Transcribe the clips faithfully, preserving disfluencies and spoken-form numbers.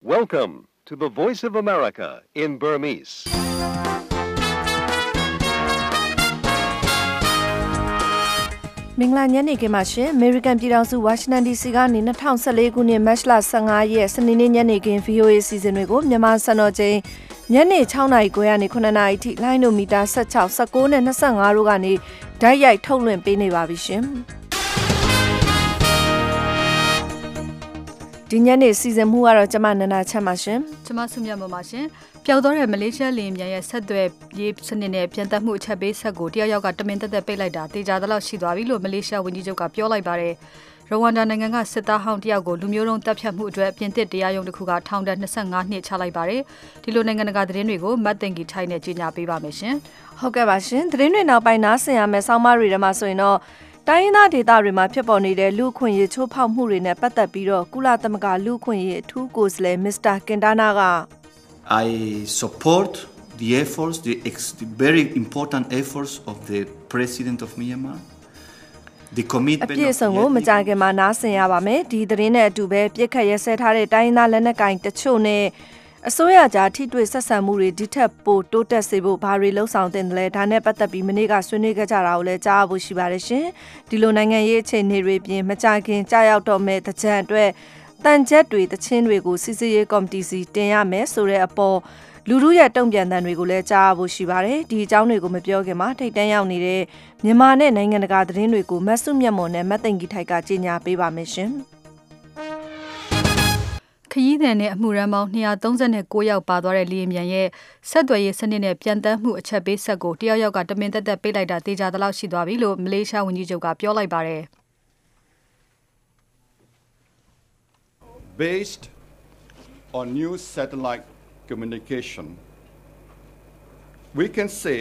Welcome to the Voice of America in Burmese. ။မင်္ဂလာညနေခင်းပါရှင်။ American ပြည်ထောင်စု Washington ဒီ စီ ကနေ၂၀၁၄ခုနှစ်မတ်လ၁၅ရက်စနေနေ့ညနေခင်း ဗွီအိုအေ စီစဉ်တွေကိုမြန်မာစံတော်ချိန်ညနေ၆နာရီခွဲကနေ၇နာရီထိလိုင်းနိုမီတာ၁၆ ၁၉နဲ့၂၅တို့ကနေဓာတ်ရိုက်ထုတ်လွှင့်ပေးနေပါပြီရှင်။ဒီညနေစီစဉ်မှုကတော့ကျမနန္ဒာချမ်းပါရှင်။ကျမဆုမြတ်မပါရှင်။ပျောက်တော့တဲ့မလေးရှားလင်မြန်ရဲ့ဆက်သွယ်ရေးစနစ်နဲ့ပြန်တက်မှုအချက်ပေးဆက်ကိုတယောက်ယောက်ကတမင်တက်တက်ပိတ်လိုက်တာတေချာသလောက်ရှိသွားပြီလို့မလေးရှားဝန်ကြီးချုပ်ကပြောလိုက်ပါတယ်။ရဝမ်ဒါနိုင်ငံကစစ်သားဟောင်းတယောက်ကိုလူမျိုးတုံးတပ်ဖြတ်မှုအတွက်ပြင်သစ်တရားရုံးတစ်ခုကထောင်ဒဏ်၂၅နှစ်ချလိုက်ပါတယ်။ဒီလိုနိုင်ငံတကာသတင်းတွေကိုမတ်တင်ကီထိုင်းနဲ့ကြီးညာပေးပါမယ်ရှင်။ဟုတ်ကဲ့ပါရှင်။သတင်းတွေနောက်ပိုင်းနားဆင်ရမယ်ဆောင်းပါးတွေထဲမှာဆိုရင်တော့တိုင်းရင်းသားဒေသတွေမှာဖြစ်ပေါ်နေတဲ့လူခွင့်ရေးချိုးဖောက်မှုတွေနဲ့ပတ်သက်ပြီးတော့ကုလသမဂ္ဂလူခွင့်ရေးအထူးကိုယ်စားလှယ်မစ္စတာကင်တာနာက I support the efforts the, the very important efforts of the President of Myanmar the commitment အပြည့်အစုံကိုမကြခင်မှာနားဆင်ရပါမယ်ဒီသတင်းနဲ့အတူပဲပြစ်ခတ်ရဲစဲထားတဲ့တိုင်းရင်းသားလက်နက်ကိုင်တချို့နဲ့အစိုးရကြားထိတွေ့ဆက်ဆံမှုတွေဒီထက်ပိုတိုးတက်စေဖို့ဘာတွေလှုံ့ဆော်တင်တယ်လဲဒါနဲ့ပတ်သက်ပြီးမနေ့ကဆွေးနွေးကြတာကိုလည်းကြားဖို့ရှိပါတယ်ရှင်ဒီလိုနိုင်ငံရေးအခြေအနေတွေပြင်မကြခင်ကြားရောက်တော့မဲ့တကြံအတွက်တန်ချက်တွေတချင်းတွေကိုစစ်စစ်ရေးကော်မတီစီတင်ရမယ်ဆိုတဲ့အပေါ်လူလူရဲ့တုံ့ပြန်တန်တွေကိုလည်းကြားဖို့ရှိပါတယ်ဒီအကြောင်းတွေကိုမပြောခင်မှာထိတ်တန်းရောက်နေတဲ့မြန်မာနဲ့နိုင်ငံတကာသတင်းတွေကိုမတ်စုမြတ်မွန်နဲ့မတ်သိန်ကြီးထိုက်ကကြီးညာပေးပါမယ်ရှင်ခရီးသည်နဲ့အမှုရန်ပေါင်း၂၃၉ယောက်ပါသွားတဲ့လေယာဉ်မြန်ရဲ့ဆက်သွယ်ရေးစနစ်နဲ့ပြန်တမ်းမှုအချက်ပေးဆက်ကိုတယောက်ယောက်ကတမင်တက်တက်ပိတ်လိုက်တာတေချာသလောက်ရှိသွားပြီလို့မလေးရှားဝန်ကြီးချုပ်ကပြောလိုက်ပါတယ် Based on new satellite communication, we can say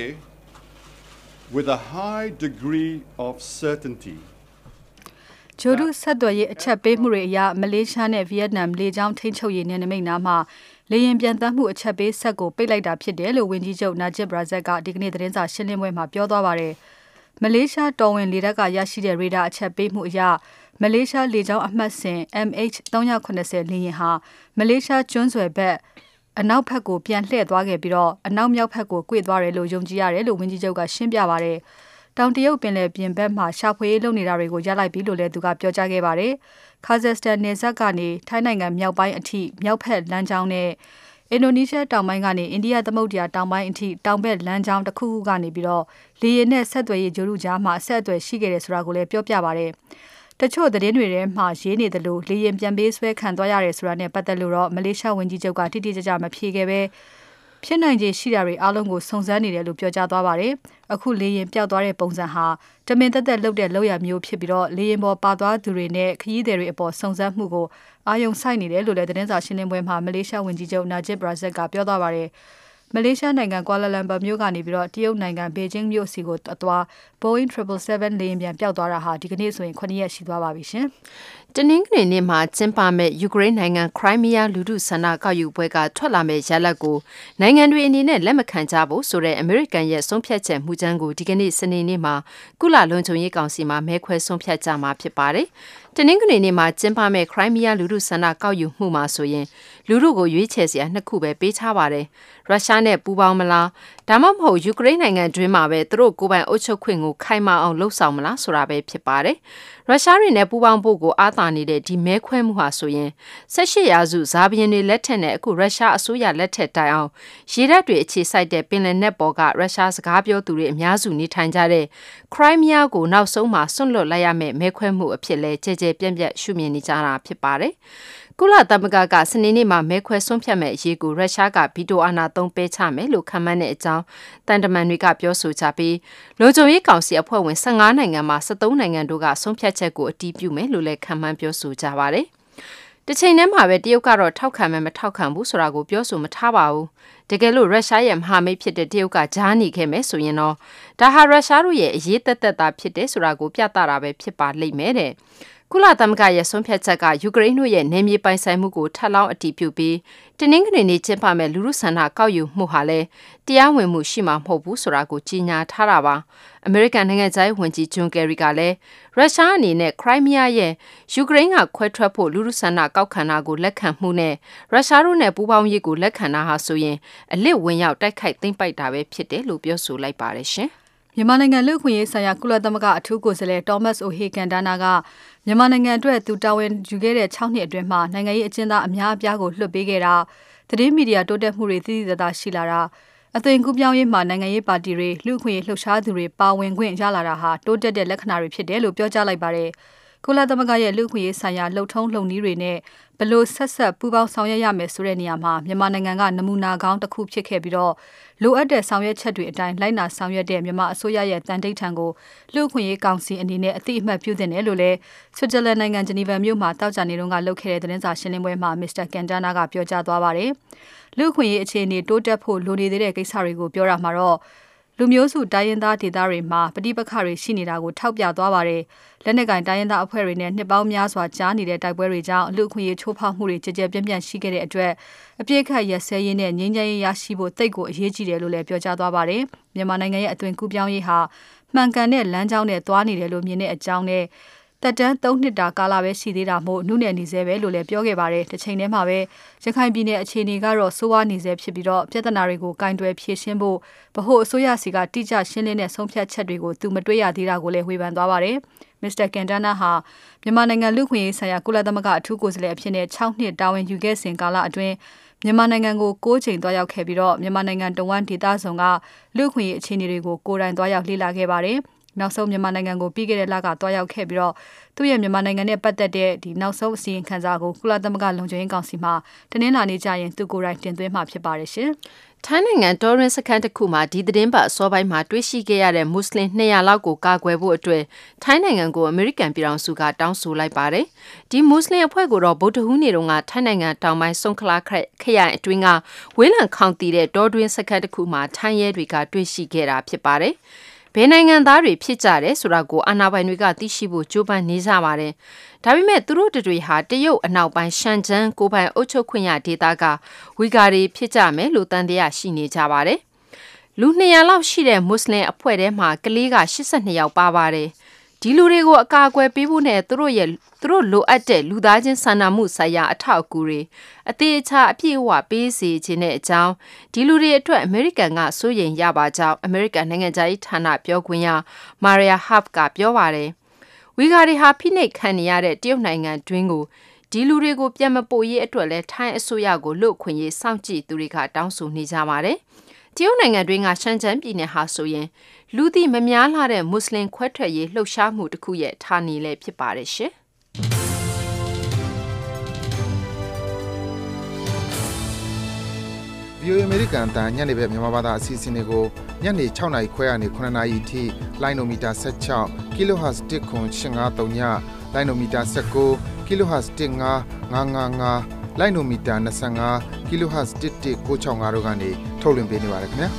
with a high degree of certainty ဂျိုဒုဆက်သွယ်ရေးအချက်ပေးမှုတွေအရမလေးရှားနဲ့ဗီယက်နမ်လေကြောင်းထိန်းချုပ်ရေးနယ်နိမိတ်နားမှာလေယာဉ်ပြန်တမ်းမှုအချက်ပေးဆက်ကိုပိတ်လိုက်တာဖြစ်တယ်လို့ဝန်ကြီးချုပ်နာဂျစ်ဘရာဇက်ကဒီကနေ့သတင်းစာရှင်းလင်းပွဲမှာပြောသွားပါတယ်မလေးရှားတော်ဝင်လေတပ်ကရရှိတဲ့ရေဒါအချက်ပေးမှုအရမလေးရှားလေကြောင်းအမှတ်စဉ် M H ၃၇၀ လေယာဉ်ဟာမလေးရှားကျွန်းဆွယ်ဘက်အနောက်ဘက်ကိုပြန်လှည့်သွားခဲ့ပြီးတော့အနောက်မြောက်ဘက်ကိုကွေ့သွားတယ်လို့ယုံကြည်ရတယ်လို့ဝန်ကြီးချုပ်ကရှင်းပြပါတယ်တောင်တရုတ်ပင်လယ်ပြင်ဘက်မှာရှာဖွေရေးလုပ်နေတာတွေကိုရပ်လိုက်ပြီလို့လည်းသူကပြောကြားခဲ့ပါတယ်။ကာဇက်စတန်နယ်စပ်ကနေထိုင်းနိုင်ငံမြောက်ပိုင်းအထိမြောက်ဘက်လမ်းကြောင်းနဲ့အင်ဒိုနီးရှားတောင်ပိုင်းကနေအိန္ဒိယသမုဒ္ဒရာတောင်ပိုင်းအထိတောင်ဘက်လမ်းကြောင်းတစ်ခုခုကနေပြီးတော့လေယာဉ်နဲ့ဆက်သွယ်ရေးဂျိုရုကြားမှာဆက်သွယ်ရှိခဲ့တယ်ဆိုတာကိုလည်းပြောပြပါတယ်။တချို့သတင်းတွေထဲမှာရေးနေတယ်လို့လေယာဉ်ပြန်ပေးဆွဲခံသွားရတယ်ဆိုတာနဲ့ပတ်သက်လို့တော့မလေးရှားဝန်ကြီးချုပ်ကတိတိကျကျမဖြေခဲ့ပဲဖြစ်နိုင်ခြေရှိတာတွေအားလုံးကိုစုံစမ်းနေတယ်လို့ပြောကြားသွားပါတယ်။အခုလေရင်ပျောက်သွားတဲ့ပုံစံဟာတမင်သက်သက်လုပ်တဲ့လောက်ရမျိုးဖြစ်ပြီးတော့လေရင်ပေါ်ပါသွားသူတွေနဲ့ခရီးသည်တွေအပေါ်စုံစမ်းမှုကိုအာရုံစိုက်နေတယ်လို့လည်းသတင်းစာရှင်းလင်းပွဲမှာမလေးရှားဝန်ကြီးချုပ်နာဂျစ်ဘရာဇက်ကပြောသွားပါတယ်။မလေးရှားနိုင်ငံကွာလာလမ်ပါမြို့ကနေပြီးတော့တရုတ်နိုင်ငံဘေဂျင်းမြို့စီကိုအသွား Boeing 七七七 လေယာဉ်ပြန်ပျောက်သွားတာဟာဒီကနေ့ဆိုရင်ခုနှစ်ရက်ရှိသွားပါပြီရှင်။တနင်္ဂနွေနေ့မှာကျင်းပမဲ့ယူကရိန်းနိုင်ငံခရိုင်းမီးယားလူထုဆန္ဒကောက်ယူပွဲကထွက်လာမဲ့ရလဒ်ကိုနိုင်ငံတွေအနေနဲ့လက်မခံကြဖို့ဆိုတဲ့အမေရိကန်ရဲ့ဆုံးဖြတ်ချက်မှုချမ်းကိုဒီကနေ့စနေနေ့မှာကုလလုံခြုံရေးကောင်စီမှာမဲခွဲဆုံးဖြတ်ကြမှာဖြစ်ပါတယ်။တနင်္ဂနွေနေ့မှာကျင်းပမဲ့ခရိုင်းမီးယားလူထုဆန္ဒကောက်ယူမှုမှာဆိုရင်လူထုကိုရွေးချယ်စရာနှစ်ခုပဲပေးထားပါတယ်။ရုရှားနဲ့ပူးပေါင်းမလားဒါမှမဟုတ်ယူကရိန်းနိုင်ငံတွင်းမှာပဲသူတို့ကိုယ်ပိုင်အုပ်ချုပ်ခွင့်ကိုခိုင်မာအောင်လှုပ်ဆောင်မလားဆိုတာပဲဖြစ်ပါတယ်။ရုရှားတွေနဲ့ပူးပေါင်းဖို့ကိုအားသာနေတဲ့ဒီမဲခွဲမှုဟာဆိုရင်၁၈ရာစုဇာဘီယင်တွေလက်ထက်နဲ့အခုရုရှားအစိုးရလက်ထက်တိုင်အောင်ရေတပ်တွေအခြေစိုက်တဲ့ပင်လယ်နက်ပေါ်ကရုရှားစကားပြောသူတွေအများစုနေထိုင်ကြတဲ့ခရိုင်းမီးယားကိုနောက်ဆုံးမှာဆွန့်လွတ်လိုက်ရမယ့်မဲခွဲမှုအဖြစ်လဲကြဲကြဲပြန့်ပြန့်ရှုမြင်နေကြတာဖြစ်ပါတယ်။ကုလသမဂ္ဂကစနေနေ့မှာမဲခွဲဆုံးဖြတ်မဲ့အရေးကိုရုရှားကဗီတိုအာဏာသုံးပေးချမယ်လို့ခန့်မှန်းတဲ့အကြောင်းတန်တမန်တွေကပြောဆိုကြပြီးလုံခြုံရေးကောင်စီအဖွဲ့ဝင်၁၅နိုင်ငံမှာ၁၃နိုင်ငံတို့ကဆုံးဖြတ်ချက်ကိုအတည်ပြုမယ်လို့လည်းခန့်မှန်းပြောဆိုကြပါတယ်။တစ်ချိန်တည်းမှာပဲတရုတ်ကတော့ထောက်ခံမယ်မထောက်ခံဘူးဆိုတာကိုပြောဆိုမထားပါဘူး။တကယ်လို့ရုရှားရဲ့မဟာမိတ်ဖြစ်တဲ့တရုတ်ကကြားနေခဲ့မယ်ဆိုရင်တော့ဒါဟာရုရှားတို့ရဲ့အရေးသက်သက်သာဖြစ်တယ်ဆိုတာကိုပြသတာပဲဖြစ်ပါလိမ့်မယ်တဲ့။ကုလသမဂ္ဂရဲ့ဆုံးဖြတ်ချက်ကယူကရိန်းတို့ရဲ့နယ်မြေပိုင်ဆိုင်မှုကိုထပ်လောင်းအတည်ပြုပြီးတနင်္ဂနွေနေ့ကျင်းပမဲ့လူလူဆန္ဒကောက်ယူမှုဟာလည်းတရားဝင်မှုရှိမှာမဟုတ်ဘူးဆိုတာကိုကြေညာထားတာပါအမေရိကန်နိုင်ငံသားဝန်ကြီးဂျွန်ကယ်ရီကလည်းရုရှားအနေနဲ့ခရိုင်းမီးယားရဲ့ယူကရိန်းကခွဲထွက်ဖို့လူလူဆန္ဒကောက်ခံတာကိုလက်ခံမှုနဲ့ရုရှားတို့နဲ့ပူးပေါင်းရေးကိုလက်ခံတာဟာဆိုရင်အလစ်ဝင်ရောက်တိုက်ခိုက်သိမ်းပိုက်တာပဲဖြစ်တယ်လို့ပြောဆိုလိုက်ပါတယ်ရှင်မြန်မာနိုင်ငံလူ့အခွင့်အရေးဆိုင်ရာကုလသမဂ္ဂအထူးကိုယ်စားလှယ် Thomas O'Hagan-Dana ကမြန်မာနိုင်ငံအတွက်သူတာဝန်ယူခဲ့တဲ့၆နှစ်အတွင်းမှာနိုင်ငံရေးအကျဉ်းသားအများအပြားကိုလွှတ်ပေးခဲ့တာသတင်းမီဒီယာတိုးတက်မှုတွေသိသိသာသာရှိလာတာအသွင်ကူးပြောင်းရေးမှာနိုင်ငံရေးပါတီတွေလူ့အခွင့်အရေးလှုပ်ရှားသူတွေပါဝင်ခွင့်ရလာတာဟာတိုးတက်တဲ့လက္ခဏာတွေဖြစ်တယ်လို့ပြောကြားလိုက်ပါတယ်ကုလသမဂ္ဂရဲ့လူ့အခွင့်အရေးဆိုင်ရာလှုပ်ထုံးလှုပ်နည်းတွေနဲ့ဘယ်လိုဆက်ဆက်ပူးပေါင်းဆောင်ရွက်ရမယ်ဆိုတဲ့နေရာမှာမြန်မာနိုင်ငံကနမူနာကောင်းတစ်ခုဖြစ်ခဲ့ပြီးတော့လိုအပ်တဲ့ဆောင်ရွက်ချက်တွေအတိုင်းလိုက်နာဆောင်ရွက်တဲ့မြန်မာအစိုးရရဲ့တန်တိတ်ထံကိုလူ့အခွင့်အရေးကောင်စီအနေနဲ့အသိအမှတ်ပြုသင့်တယ်လို့လည်းဆွစ်ဇာလန်နိုင်ငံဂျနီဗာမြို့မှာတောက်ကြနေတုန်းကလုပ်ခဲ့တဲ့သတင်းစာရှင်းလင်းပွဲမှာမစ္စတာကန်တာနာကပြောကြားသွားပါတယ်လူ့အခွင့်အရေးအခြေအနေတိုးတက်ဖို့လိုနေသေးတဲ့ကိစ္စတွေကိုပြောတာမှာတော့လူမျိုးစုတိုင်းရင်းသားဒေသတွေမှာပဋိပက္ခတွေရှိနေတာကိုထောက်ပြသွားပါတယ်။လက်နက်ကင်တိုင်းရင်းသားအဖွဲ့တွေနဲ့နှစ်ပေါင်းများစွာကြားနေတဲ့တိုက်ပွဲတွေကြောင့်လူ့အခွင့်အရေးချိုးဖောက်မှုတွေကြကြပြန့်ပြန့်ရှိခဲ့တဲ့အတွက်အပြစ်ခတ်ရစဲရင်းနဲ့ငြိမ်းချမ်းရေးရရှိဖို့တိတ်ကိုအရေးကြီးတယ်လို့လည်းပြောကြားသွားပါတယ်။မြန်မာနိုင်ငံရဲ့အသွင်ကူးပြောင်းရေးဟာမှန်ကန်တဲ့လမ်းကြောင်းနဲ့သွားနေတယ်လို့မြင်တဲ့အကြောင်းနဲ့တက်တန်း၃နှစ်တာကာလပဲရှိသေးတာမို့နုနယ်နေသေးပဲလို့လည်းပြောခဲ့ပါတယ်တစ်ချိန်တည်းမှာပဲရခိုင်ပြည်နယ်အခြေအနေကတော့စိုးဝါးနေသေးဖြစ်ပြီးတော့ပြဿနာတွေကိုကင်တွယ်ဖြေရှင်းဖို့ဗဟိုအစိုးရစီကတိကျရှင်းလင်းတဲ့ဆုံးဖြတ်ချက်တွေကိုသူမတွေ့ရသေးတာကိုလည်းဝေဖန်သွားပါတယ်မစ္စတာကန်တာနာဟာမြန်မာနိုင်ငံလူ့ခွင့်ရေးဆိုင်ရာကုလသမဂ္ဂအထူးကိုယ်စားလှယ်အဖြစ်နဲ့၆နှစ်တာဝန်ယူခဲ့စဉ်ကာလအတွင်းမြန်မာနိုင်ငံကို၉ချိန်တွားရောက်ခဲ့ပြီးတော့မြန်မာနိုင်ငံတဝန်းဒေသဆောင်ကလူ့ခွင့်ရေးအခြေအနေတွေကိုကိုယ်တိုင်တွားရောက်လေ့လာခဲ့ပါတယ်နောက်ဆုံးမြန်မာနိုင်ငံကိုပြီးခဲ့တဲ့လကတွားရောက်ခဲ့ပြီးတော့သူ့ရဲ့မြန်မာနိုင်ငံနဲ့ပတ်သက်တဲ့ဒီနောက်ဆုံးအစီရင်ခံစာကိုကုလသမဂ္ဂလုံခြုံရေးကောင်စီမှတနင်္လာနေ့ကျရင်သူကိုယ်တိုင်တင်သွင်းမှာဖြစ်ပါတယ်ရှင်။ထိုင်းနိုင်ငံတော်ရင်စခန်းတစ်ခုမှာဒီသတင်းပတ်အစောပိုင်းမှာတွေ့ရှိခဲ့ရတဲ့မွတ်စလင်၂၀၀လောက်ကိုကာကွယ်ဖို့အတွက်ထိုင်းနိုင်ငံကိုအမေရိကန်ပြည်ထောင်စုကတောင်းဆိုလိုက်ပါတယ်။ဒီမွတ်စလင်အဖွဲ့ကိုတော့ဗုဒ္ဓဟူးနေ့တုန်းကထိုင်းနိုင်ငံတောင်ပိုင်းဆုံခလာခရိုင်အတွင်းကဝေးလံခေါင်တည်တဲ့တော်တွင်စခန်းတစ်ခုမှာထိုင်းရဲတွေကတွေ့ရှိခဲ့တာဖြစ်ပါတယ်။ဘယ်နိုင်ငံသားတွေဖြစ်ကြတယ်ဆိုတာကိုအာဏာပိုင်တွေကသိရှိဖို့ကြိုးပမ်းနေကြပါတယ်။ဒါပေမဲ့သူတို့တွေဟာတရုတ်အနောက်ပိုင်းရှန်ကျန်းကိုပိုင်အုပ်ချုပ်ခွင့်ရဒေသကဝီဂါတွေဖြစ်ကြမယ်လို့တန်တရားရှိနေကြပါတယ်။လူ၂၀၀လောက်ရှိတဲ့မွတ်စလင်အဖွဲ့ထဲမှာကလေးက၈၂ယောက်ပါပါတယ်။ဒီလူတွေကိုအကာအကွယ်ပေးဖို့နဲ့သူတို့ရဲ့သူတို့လိုအပ်တဲ့လူသားချင်းစာနာမှုဆိုင်ရာအထောက်အကူတွေအသေးအချာအပြည့်အဝပေးစီခြင်းတဲ့အကြောင်းဒီလူတွေအတွက်အမေရိကန်ကစိုးရိမ်ရပါကြောင်းအမေရိကန်နိုင်ငံသားဌာနပြောခွင့်ရမာရီယာဟပ်ကပြောပါတယ်ဝီဂါတွေဟာဖိနှိပ်ခံနေရတဲ့တရုတ်နိုင်ငံတွင်းကိုဒီလူတွေကိုပြန်မပို့ရေးအတွက်လဲထိုင်းအစိုးရကိုလွတ်ခွင့်ရေးစောင့်ကြည့်သူတွေကတောင်းဆိုနေကြပါတယ်တရုတ်နိုင်ငံတွင်းကရှန်ကျန်းပြည်နယ်ဟာဆိုရင်လူသိမများလာတဲ့မွတ်စလင်ခွဲထွက်ရေးလှုပ်ရှားမှုတစ်ခုရဲ့ဌာနေလည်းဖြစ်ပါတယ်ရှင်။ဗီအိုအေ American အတန်ညနေပဲမြန်မာဘာသာအစီအစဉ်တွေကိုညနေ၆နာရီခွဲကနေခုနှစ်နာရီထိလိုင်းနိုမီတာ၁၆ kilohertz တစ်ခွန်ရှင်းငါးသုံးညလိုင်းနိုမီတာ၁၉ kilohertz တစ်ငါးငါးငါးငါးလိုင်းနိုမီတာ၂၅ kilohertz တစ်တစ်ကို၆ငါးတို့ကနေထုတ်လွှင့်ပေးနေပါတယ်ခင်ဗျာ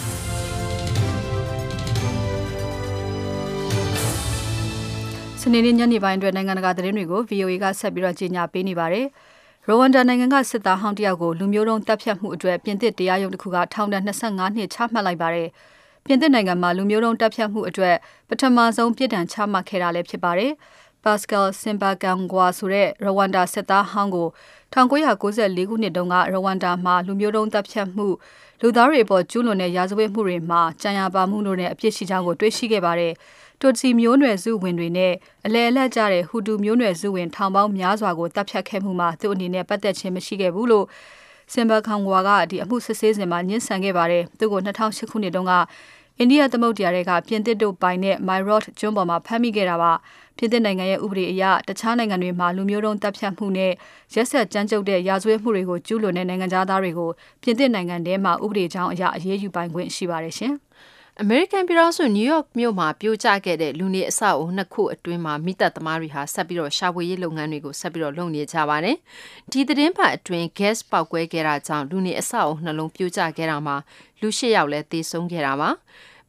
စနေနေ့ညနေပိုင်းအတွက်နိုင်ငံတကာသတင်းတွေကို ဗီအိုအေ ကဆက်ပြီးတော့ကြီးညာပေးနေပါတယ်။ရိုဝမ်ဒါနိုင်ငံကစစ်သားဟောင်းတယောက်ကိုလူမျိုးတုံးတပ်ဖြတ်မှုအတွက်ပြင်သစ်တရားရုံးတစ်ခုကထောင်ဒဏ်၂၅နှစ်ချမှတ်လိုက်ပါတယ်။ပြင်သစ်နိုင်ငံမှာလူမျိုးတုံးတပ်ဖြတ်မှုအတွက်ပထမဆုံးပြစ်ဒဏ်ချမှတ်ခဲ့တာလည်းဖြစ်ပါတယ်။ Pascal Simbakangwa ဆိုတဲ့ရိုဝမ်ဒါစစ်သားဟောင်းကို၁၉၉၄ခုနှစ်တုန်းကရိုဝမ်ဒါမှာလူမျိုးတုံးတပ်ဖြတ်မှုလူသားတွေအပေါ်ကျူးလွန်တဲ့ရာဇဝတ်မှုတွေမှာကြံရပါမှုတို့နဲ့အပြစ်ရှိကြောင်းကိုတွေ့ရှိခဲ့ပါတယ်။တူစီမျိုးနွယ်စုဝင်တွေနဲ့အလဲအလတ်ကြတဲ့ဟူတူမျိုးနွယ်စုဝင်ထောင်ပေါင်းများစွာကိုတပ်ဖြတ်ခဲ့မှုမှာသူ့အနေနဲ့ပတ်သက်ခြင်းမရှိခဲ့ဘူးလို့စင်ဘာခံဝါကဒီအမှုစစ်ဆေးစဉ်မှာညှင်းဆန်ခဲ့ပါတယ်သူကို၂၀၀၈ခုနှစ်တုန်းကအိန္ဒိယသမုဒ္ဒရာတွေကပြင်သစ်တို့ပိုင်တဲ့ Mayotte ကျွန်းပေါ်မှာဖမ်းမိခဲ့တာပါပြင်သစ်နိုင်ငံရဲ့ဥပဒေအရတခြားနိုင်ငံတွေမှာလူမျိုးတုံးတပ်ဖြတ်မှုနဲ့ရက်စက်ကြမ်းကြုတ်တဲ့ရာဇဝတ်မှုတွေကိုကျူးလွန်တဲ့နိုင်ငံသားတွေကိုပြင်သစ်နိုင်ငံထဲမှာဥပဒေကြောင်းအရအရေးယူပိုင်ခွင့်ရှိပါတယ်ရှင်အမေရိကန်ပြည်ထောင်စုနယူးယောက်မြို့မှာပြိုကျခဲ့တဲ့လူနေအဆောက်အဦနှစ်ခုအတွင်းမှာမိသက်သမားတွေဟာဆက်ပြီးတော့ရှာဖွေရေးလုပ်ငန်းတွေကိုဆက်ပြီးတော့လုပ်နေကြပါတယ်။ဒီသတင်းပတ်အတွင်း gas ပေါက်ကွဲခဲ့တာကြောင့်လူနေအဆောက်အဦနှလုံးပြိုကျခဲ့တာမှာလူ၈ယောက်လည်းသေဆုံးခဲ့တာပါ။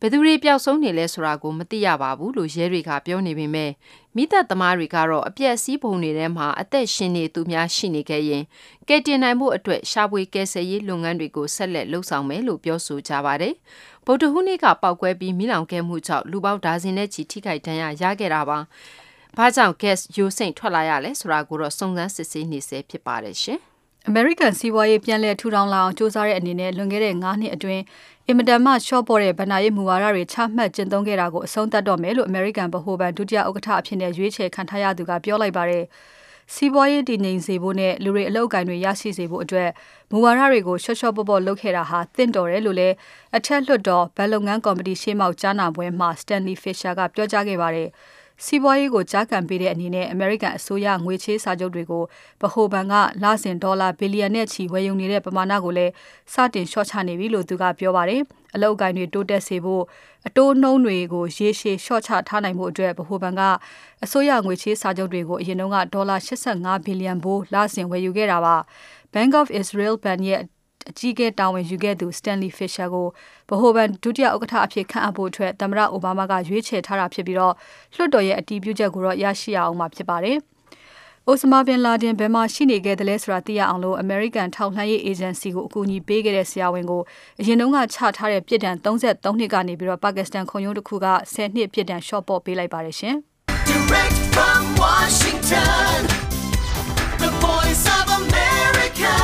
ဘယ်သူတွေပျောက်ဆုံးနေလဲဆိုတာကိုမသိရပါဘူးလို့ရဲတွေကပြောနေပေမဲ့မိသက်သမားတွေကတော့အပြက်စီးပုံတွေထဲမှာအသက်ရှင်နေသူများရှိနေခဲ့ရင်ကယ်တင်နိုင်မှုအတွက်ရှာဖွေကယ်ဆယ်ရေးလုပ်ငန်းတွေကိုဆက်လက်လှုပ်ဆောင်မယ်လို့ပြောဆိုကြပါတယ်။ဗုဒ္ဓဟူးနေ့ကပောက်ကွဲပြီးမိလောင်ခဲ့မှုကြောင့်လူပေါင်းဒါဇင်နဲ့ချီထိခိုက်ဒဏ်ရာရခဲ့တာပါ။ဘာကြောင့် gas ယိုစိမ့်ထွက်လာရလဲဆိုတာကိုတော့စုံစမ်းစစ်ဆေးနေဆဲဖြစ်ပါတယ်ရှင်။ American စီးပွားရေးပြန်လည်ထူထောင်လာအောင်စ조사တဲ့အနေနဲ့လွန်ခဲ့တဲ့၅နှစ်အတွင်းအင်မတန်မှရှော့ပေါ်တဲ့ဗဏ္ဍာရေးမူဝါဒတွေချမှတ်ကျင့်သုံးခဲ့တာကိုအဆုံးသတ်တော့မယ်လို့ American ဗဟိုဘဏ်ဒုတိယဥက္ကဋ္ဌအဖြစ်နဲ့ရွေးချယ်ခံထားရသူကပြောလိုက်ပါတယ်။စီးပွားရေးတည်ငြိမ်စေဖို့နဲ့လူတွေအလုပ်အကိုင်တွေရရှိစေဖို့အတွက်မူဝါဒတွေကိုရှော့ရှော့ပေါ့ပေါ့လုပ်ခဲ့တာဟာသင့်တော်တယ်လို့လည်းအထက်လွှတ်တော်ဘဏ်လုပ်ငန်းကော်မတီရှေ့မှောက်ကြားနာပွဲမှာ Stanley Fischer ကပြောကြားခဲ့ပါတယ်။စီးပွားရေးကိုကြားကန်ပေးတဲ့အနေနဲ့ American အစိုးရငွေချေးစာချုပ်တွေကိုဗဟိုဘဏ်ကလစဉ်ဒေါ်လာဘီလီယံနဲ့ချီဝယ်ယူနေတဲ့ပမာဏကိုလည်းစတင်လျှော့ချနေပြီလို့သူကပြောပါတယ်။အလုပ်အကိုင်တွေတိုးတက်စေဖို့အတိုးနှုန်းတွေကိုရေရှည်လျှော့ချထားနိုင်မှုအတွက်ဗဟိုဘဏ်ကအစိုးရငွေချေးစာချုပ်တွေကိုအရင်တုန်းကဒေါ်လာ၈၅ဘီလီယံဘိုးလစဉ်ဝယ်ယူခဲ့တာပါ။ Bank of Israel Bank ရဲ့အကြီးအကဲတာဝန်ယူခဲ့သူ Stanley Fischer ကိုဗဟိုဘဏ်ဒုတိယဥက္ကဋ္ဌအဖြစ်ခန့်အပ်ဖို့အတွက်သမ္မတအိုဘားမားကရွေးချယ်ထားတာဖြစ်ပြီးတော့လွှတ်တော်ရဲ့အတည်ပြုချက်ကိုတော့ရရှိရအောင်မှာဖြစ်ပါတယ်။ Osama bin Laden ဘယ်မှာရှိနေခဲ့တယ်လဲဆိုတာသိရအောင်လို့ American ထောက်လှမ်းရေး agency ကိုအကူအညီပေးခဲ့တဲ့ဆရာဝန်ကိုအရင်တုန်းကချထားတဲ့ပြစ်ဒဏ်၃၃နှစ်ကနေပြီးတော့ Pakistan ခုံရုံးတစ်ခုက၁၀နှစ်ပြစ်ဒဏ်လျှော့ပေါ့ပေးလိုက်ပါတယ်ရှင်။ Direct from Washington The Voice of America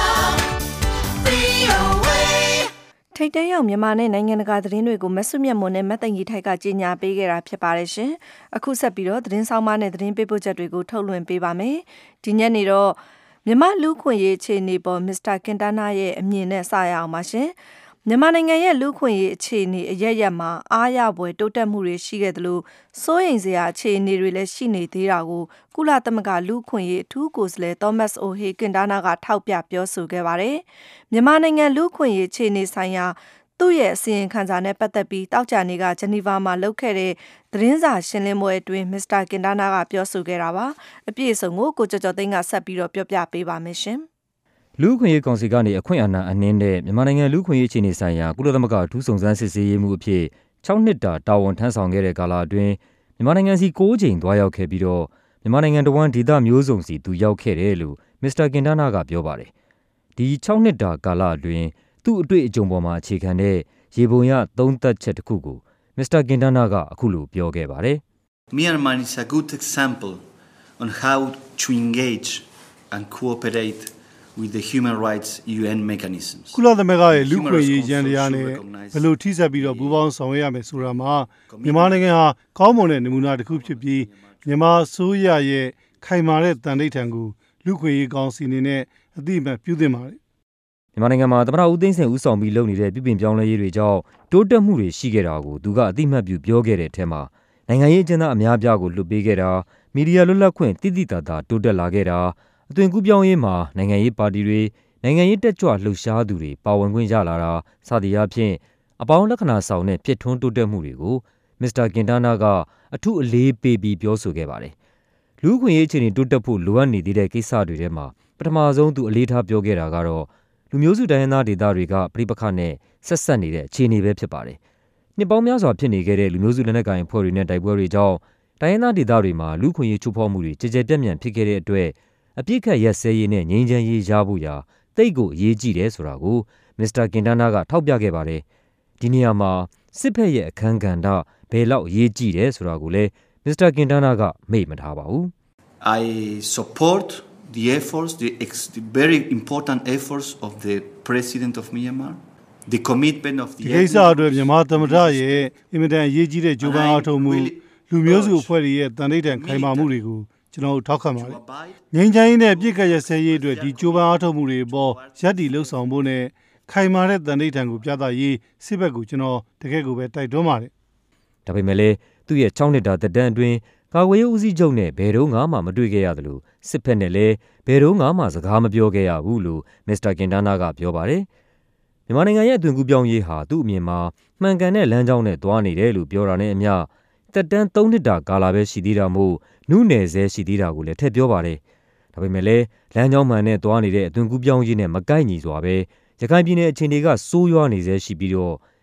ထိတ်တန့်ရောက်မြန်မာနဲ့နိုင်ငံတကာသတင်းတွေကိုမဆွမြတ်မွန်နဲ့မတ်တန်ကြီးထိုက်ကကြီးညာပေးခဲ့တာဖြစ်ပါတယ်ရှင်။အခုဆက်ပြီးတော့သတင်းဆောင်မနဲ့သတင်းပေးပို့ချက်တွေကိုထုတ်လွှင့်ပေးပါမယ်။ဒီညနေတော့မြန်မာလူခွင့်ရေးအခြေအနေပေါ်မစ္စတာကင်တာနာရဲ့အမြင်နဲ့စရအောင်ပါရှင်။မြန်မာနိုင်ငံရဲ့လူခွင့်ရေးအခြေအနေအရရက်မှာအားရပွဲတိုးတက်မှုတွေရှိခဲ့တယ်လို့စိုးရိမ်စရာအခြေအနေတွေလည်းရှိနေသေးတာကိုကုလသမဂ္ဂလူခွင့်ရေးအထူးကိုယ်စားလှယ်သောမတ်အိုဟေကင်တာနာကထောက်ပြပြောဆိုခဲ့ပါတယ်။မြန်မာနိုင်ငံလူခွင့်ရေးအခြေအနေဆိုင်ရာသူ့ရဲ့အစီရင်ခံစာနဲ့ပတ်သက်ပြီးတောက်ကြနေကဂျနီဗာမှာလုပ်ခဲ့တဲ့သတင်းစာရှင်းလင်းပွဲအတွင်းမစ္စတာကင်တာနာကပြောဆိုခဲ့တာပါ။အပြည့်အစုံကိုကိုကျော်ကျော်သိန်းကဆက်ပြီးတော့ပြောပြပေးပါမယ်ရှင်။လူခွင့်ရေးကောင်စီကနေအခွင့်အာဏာအနှင်းတဲ့မြန်မာနိုင်ငံလူခွင့်ရေးအခြေအနေဆိုင်ရာကုလသမဂ္ဂထူးစုံစမ်းစစ်ဆေးရေးမှုအဖြစ်၆နှစ်တာတာဝန်ထမ်းဆောင်ခဲ့တဲ့ကာလအတွင်းမြန်မာနိုင်ငံစီ၉ကြိမ်သွားရောက်ခဲ့ပြီးတော့မြန်မာနိုင်ငံတဝန်းဒေသမျိုးစုံစီသူရောက်ခဲ့တယ်လို့မစ္စတာကင်တာနာကပြောပါတယ်။ဒီ၆နှစ်တာကာလအတွင်းသူ့အတွေ့အကြုံပေါ်မှာအခြေခံတဲ့ရေပုံရသုံးသပ်ချက်တစ်ခုကိုမစ္စတာကင်တာနာကအခုလိုပြောခဲ့ပါတယ်။ Myanmar is a good example on how to engage and cooperate with the human rights U N mechanisms ကုလသမဂ္ဂရဲ့လူ့ခွင့်ရေးရန်တရားနဲ့ဘယ်လိုထိစပ်ပြီးတော့ပူးပေါင်းဆောင်ရွက်ရမယ်ဆိုတာမှာမြန်မာနိုင်ငံဟာကောင်းမွန်တဲ့နမူနာတစ်ခုဖြစ်ပြီးမြန်မာဆိုးရရဲ့ခိုင်မာတဲ့တန်ဋိဌာန်ကိုလူ့ခွင့်ရေးကောင်စီအနေနဲ့အသိအမှတ်ပြုသင့်ပါတယ်မြန်မာနိုင်ငံမှာသမ္မတဦးသိန်းစိန်ဦးဆောင်ပြီးလုပ်နေတဲ့ပြည်ပပြောင်းလဲရေးတွေကြောင့်တိုးတက်မှုတွေရှိခဲ့တာကိုသူကအသိအမှတ်ပြုပြောခဲ့တဲ့အထက်မှာနိုင်ငံရေးအကျဉ်းသားအများအပြားကိုလွှတ်ပေးခဲ့တာမီဒီယာလွတ်လပ်ခွင့်တိတိတသာတိုးတက်လာခဲ့တာအသွင်ကူးပြောင်းရေးမှာနိုင်ငံရေးပါတီတွေနိုင်ငံရေးတက်ကြွလှုပ်ရှားသူတွေပါဝင်ခွင့်ရလာတာစသည်အားဖြင့်အပေါင်းလက္ခဏာဆောင်တဲ့ဖြစ်ထွန်းတိုးတက်မှုတွေကိုမစ္စတာကင်တာနာကအထူးအလေးပေးပြီးပြောဆိုခဲ့ပါတယ်။လူ့ခွင့်ရေးအခြေအနေတိုးတက်ဖို့လိုအပ်နေသေးတဲ့ကိစ္စတွေထဲမှာပထမဆုံးသူအလေးထားပြောခဲ့တာကတော့လူမျိုးစုတိုင်းရင်းသားဒေသတွေကပြိပခတ်နဲ့ဆက်ဆက်နေတဲ့အခြေအနေပဲဖြစ်ပါတယ်။နှစ်ပေါင်းများစွာဖြစ်နေခဲ့တဲ့လူမျိုးစုလက်နက်ကိုင်အဖွဲ့တွေနဲ့တိုက်ပွဲတွေကြောင့်တိုင်းရင်းသားဒေသတွေမှာလူ့ခွင့်ရေးချိုးဖောက်မှုတွေကြည်ကြဲပြန့်ပြန့်ဖြစ်ခဲ့တဲ့အတွက်အပြစ်ခတ်ရက်စဲရေးနဲ့ငြိမ်းချမ်းရေးရဖို့ရာတိတ်ကိုအရေးကြီးတယ်ဆိုတာကိုမစ္စတာကင်တာနာကထောက်ပြခဲ့ပါတယ်။ဒီနေရာမှာစစ်ဖက်ရဲ့အခန်းကဏ္ဍဘယ်လောက်အရေးကြီးတယ်ဆိုတာကိုလည်းမစ္စတာကင်တာနာကမေ့မထားပါဘူး။ I support the efforts the, the very important efforts of the president of Myanmar the commitment of the ဒီကိစ္စအတွက်မြန်မာသမ္မတရဲ့အင်မတန်အရေးကြီးတဲ့ကြိုးပမ်းအားထုတ်မှုလူမျိုးစုအဖွဲ့တွေရဲ့တန်ဋိဌာန်ခိုင်မာမှုတွေကိုကျွန်တော်ထောက်ခံပါတယ်။ငြိမ်းချမ်းရေးနဲ့ပြည်ကရဆဲရေးအတွက်ဒီကြိုးပမ်းအားထုတ်မှုတွေအပေါ်ရပ်တည်လှုပ်ဆောင်ဖို့နဲ့ခိုင်မာတဲ့တန်ဋိဌာန်ကိုပြသရေးစစ်ဘက်ကိုကျွန်တော်တကယ့်ကိုပဲတိုက်တွန်းပါတယ်။ဒါပေမဲ့လည်းသူ့ရဲ့၆နှစ်တာသက်တမ်းအတွင်းကာကွယ်ရေးဦးစီးချုပ်နဲ့ဘယ်တော့မှမတွေ့ခဲ့ရတယ်လို့စစ်ဖက်နဲ့လည်းဘယ်တော့မှစကားမပြောခဲ့ရဘူးလို့မစ္စတာကင်တာနာကပြောပါတယ်။မြန်မာနိုင်ငံရဲ့အသွင်ကူးပြောင်းရေးဟာသူ့အမြင်မှာမှန်ကန်တဲ့လမ်းကြောင်းနဲ့သွားနေတယ်လို့ပြောတာနဲ့အမျှသက်တမ်း၃နှစ်တာကာလပဲရှိသေးတာမို့နုနယ်ဆဲရှိသေးတာကိုလည်းထည့်ပြောပါတယ်။ဒါပေမဲ့လည်းလမ်းကြောင်းမှန်နဲ့သွားနေတဲ့အသွင်ကူးပြောင်းရေးနဲ့မကိုက်ညီစွာပဲရခိုင်ပြည်နယ်အခြေအနေကစိုးရွားနေဆဲရှိပြီးတော့